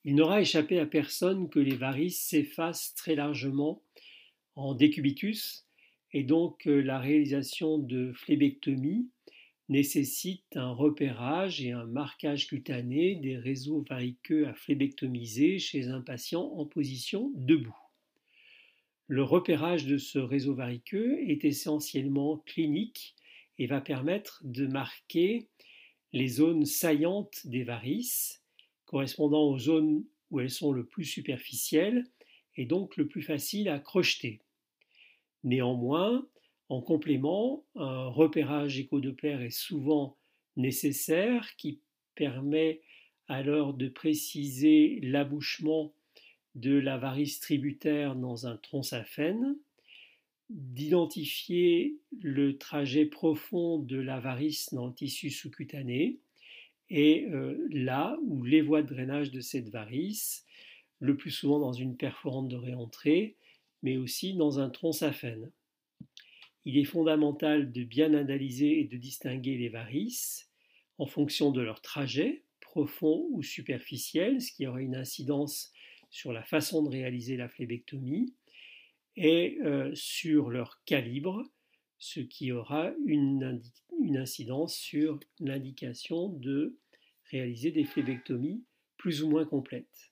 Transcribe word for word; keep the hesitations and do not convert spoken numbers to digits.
Il n'aura échappé à personne que les varices s'effacent très largement en décubitus et donc euh, la réalisation de phlébectomies nécessite un repérage et un marquage cutané des réseaux variqueux à phlébectomiser chez un patient en position debout. Le repérage de ce réseau variqueux est essentiellement clinique et va permettre de marquer les zones saillantes des varices, correspondant aux zones où elles sont le plus superficielles et donc le plus facile à crocheter. Néanmoins, en complément, un repérage échodoplaire est souvent nécessaire qui permet alors de préciser l'abouchement de la varice tributaire dans un tronçaphène, d'identifier le trajet profond de la varice dans le tissu sous-cutané et euh, là où les voies de drainage de cette varice, le plus souvent dans une perforante de réentrée, mais aussi dans un tronçaphène. Il est fondamental de bien analyser et de distinguer les varices en fonction de leur trajet, profond ou superficiel, ce qui aura une incidence sur la façon de réaliser la phlébectomie, et euh, sur leur calibre, ce qui aura une, une incidence sur l'indication de réaliser des phlébectomies plus ou moins complètes.